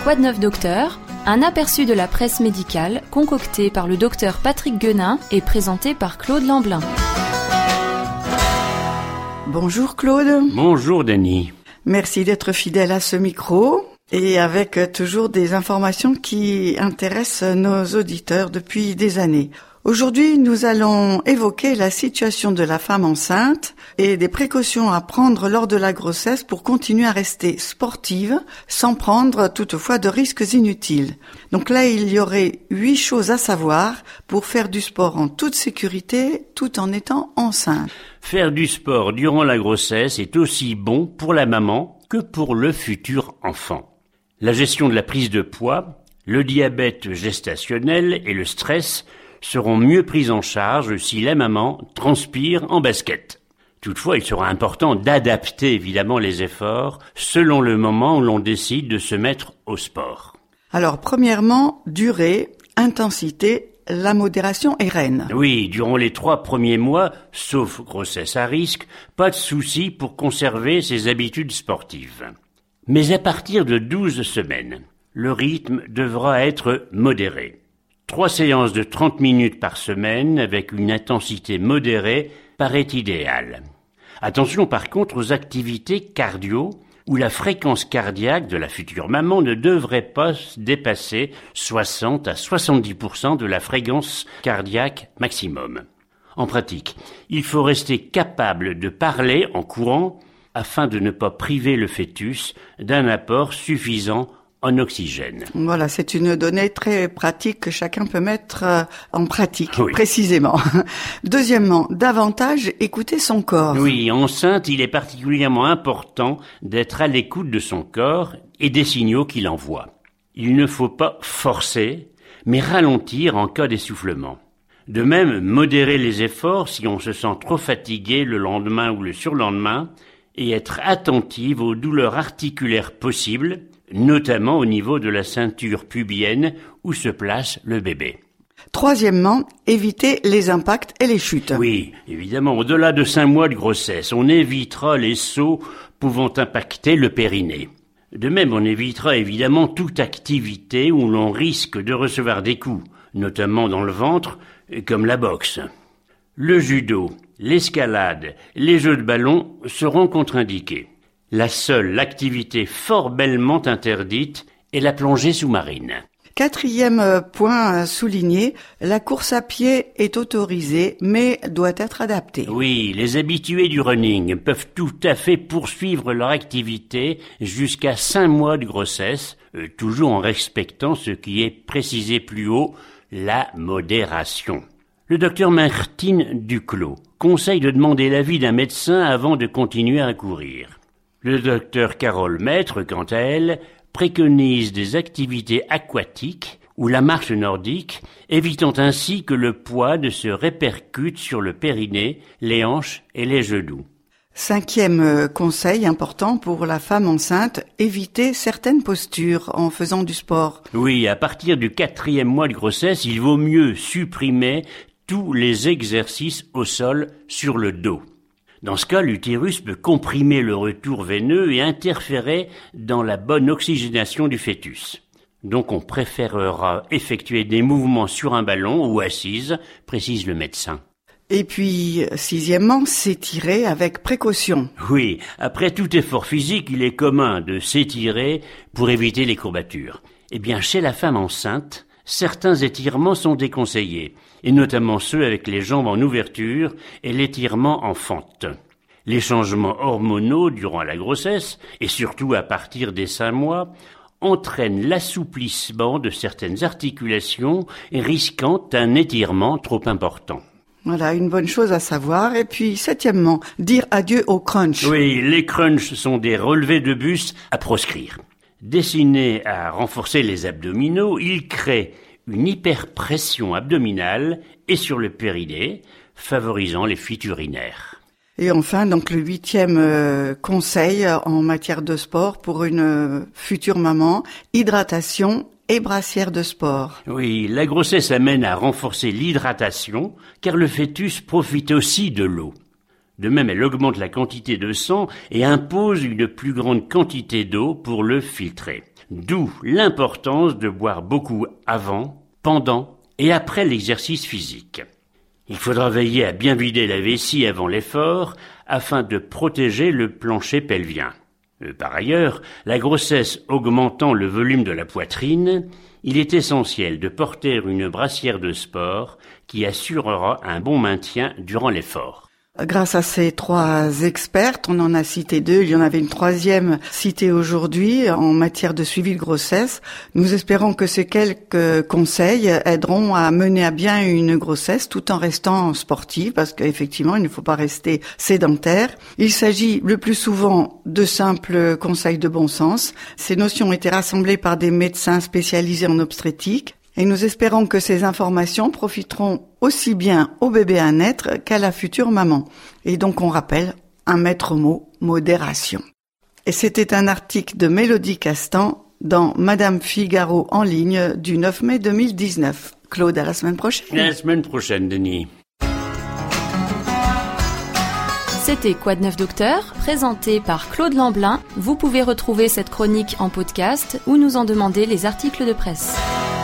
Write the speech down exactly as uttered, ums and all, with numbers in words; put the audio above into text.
Quoi de neuf docteur ? Un aperçu de la presse médicale concocté par le docteur Patrick Guenin et présenté par Claude Lamblin. Bonjour Claude. Bonjour Denis. Merci d'être fidèle à ce micro et avec toujours des informations qui intéressent nos auditeurs depuis des années. Aujourd'hui, nous allons évoquer la situation de la femme enceinte et des précautions à prendre lors de la grossesse pour continuer à rester sportive sans prendre toutefois de risques inutiles. Donc là, il y aurait huit choses à savoir pour faire du sport en toute sécurité tout en étant enceinte. Faire du sport durant la grossesse est aussi bon pour la maman que pour le futur enfant. La gestion de la prise de poids, le diabète gestationnel et le stress seront mieux pris en charge si la maman transpire en basket. Toutefois, il sera important d'adapter évidemment les efforts selon le moment où l'on décide de se mettre au sport. Alors, premièrement, durée, intensité, la modération est reine. Oui, durant les trois premiers mois, sauf grossesse à risque, pas de souci pour conserver ses habitudes sportives. Mais à partir de douze semaines, le rythme devra être modéré. Trois séances de trente minutes par semaine avec une intensité modérée paraît idéal. Attention par contre aux activités cardio où la fréquence cardiaque de la future maman ne devrait pas dépasser soixante à soixante-dix pour cent de la fréquence cardiaque maximum. En pratique, il faut rester capable de parler en courant afin de ne pas priver le fœtus d'un apport suffisant en oxygène. Voilà, c'est une donnée très pratique que chacun peut mettre euh, en pratique, oui. Précisément. Deuxièmement, davantage écouter son corps. Oui, enceinte, il est particulièrement important d'être à l'écoute de son corps et des signaux qu'il envoie. Il ne faut pas forcer, mais ralentir en cas d'essoufflement. De même, modérer les efforts si on se sent trop fatigué le lendemain ou le surlendemain et être attentive aux douleurs articulaires possibles, notamment au niveau de la ceinture pubienne où se place le bébé. Troisièmement, éviter les impacts et les chutes. Oui, évidemment, au-delà de cinq mois de grossesse, on évitera les sauts pouvant impacter le périnée. De même, on évitera évidemment toute activité où l'on risque de recevoir des coups, notamment dans le ventre, comme la boxe. Le judo, l'escalade, les jeux de ballon seront contre-indiqués. La seule activité formellement interdite est la plongée sous-marine. Quatrième point souligné, la course à pied est autorisée, mais doit être adaptée. Oui, les habitués du running peuvent tout à fait poursuivre leur activité jusqu'à cinq mois de grossesse, euh, toujours en respectant ce qui est précisé plus haut, la modération. Le docteur Martine Duclos conseille de demander l'avis d'un médecin avant de continuer à courir. Le docteur Carole Maître, quant à elle, préconise des activités aquatiques ou la marche nordique, évitant ainsi que le poids ne se répercute sur le périnée, les hanches et les genoux. Cinquième conseil important pour la femme enceinte, éviter certaines postures en faisant du sport. Oui, à partir du quatrième mois de grossesse, il vaut mieux supprimer tous les exercices au sol sur le dos. Dans ce cas, l'utérus peut comprimer le retour veineux et interférer dans la bonne oxygénation du fœtus. Donc on préférera effectuer des mouvements sur un ballon ou assise, précise le médecin. Et puis, sixièmement, s'étirer avec précaution. Oui, après tout effort physique, il est commun de s'étirer pour éviter les courbatures. Eh bien, chez la femme enceinte, certains étirements sont déconseillés, et notamment ceux avec les jambes en ouverture et l'étirement en fente. Les changements hormonaux durant la grossesse, et surtout à partir des cinq mois, entraînent l'assouplissement de certaines articulations, risquant un étirement trop important. Voilà, une bonne chose à savoir. Et puis, septièmement, dire adieu au crunch. Oui, les crunchs sont des relevés de buste à proscrire. Destinés à renforcer les abdominaux, ils créent une hyperpression abdominale et sur le périnée, favorisant les fuites urinaires. Et enfin, donc le huitième euh, conseil en matière de sport pour une euh, future maman, hydratation et brassière de sport. Oui, la grossesse amène à renforcer l'hydratation, car le fœtus profite aussi de l'eau. De même, elle augmente la quantité de sang et impose une plus grande quantité d'eau pour le filtrer. d'où l'importance de boire beaucoup avant, pendant et après l'exercice physique. Il faudra veiller à bien vider la vessie avant l'effort afin de protéger le plancher pelvien. Par ailleurs, la grossesse augmentant le volume de la poitrine, il est essentiel de porter une brassière de sport qui assurera un bon maintien durant l'effort. Grâce à ces trois expertes, on en a cité deux, il y en avait une troisième citée aujourd'hui en matière de suivi de grossesse. Nous espérons que ces quelques conseils aideront à mener à bien une grossesse tout en restant sportif, parce qu'effectivement, il ne faut pas rester sédentaire. Il s'agit le plus souvent de simples conseils de bon sens. Ces notions ont été rassemblées par des médecins spécialisés en obstétrique. Et nous espérons que ces informations profiteront aussi bien au bébé à naître qu'à la future maman. Et donc on rappelle un maître mot, modération. Et c'était un article de Mélodie Castan dans Madame Figaro en ligne du neuf mai deux mille dix-neuf. Claude, à la semaine prochaine. À la semaine prochaine, Denis. C'était Quoi de neuf docteur, présenté par Claude Lamblin. Vous pouvez retrouver cette chronique en podcast ou nous en demander les articles de presse.